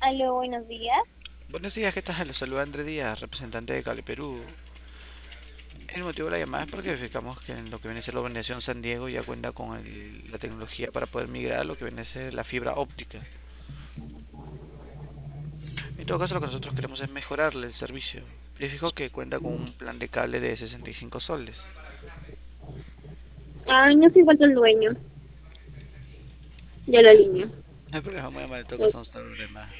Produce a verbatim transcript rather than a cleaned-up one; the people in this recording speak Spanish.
Aló, buenos días. Buenos días, ¿qué tal? Los saluda Andrés Díaz, representante de Cali, Perú. El motivo de la llamada es porque verificamos que en lo que viene a ser la organización San Diego ya cuenta con el- la tecnología para poder migrar a lo que viene a ser la fibra óptica. En todo caso, lo que nosotros queremos es mejorarle el servicio. Verificó que cuenta con un plan de cable de sesenta y cinco soles. Ay, no se encuentra el dueño de la línea. No hay problema, muy amable, en todo Eh, caso no está el problema.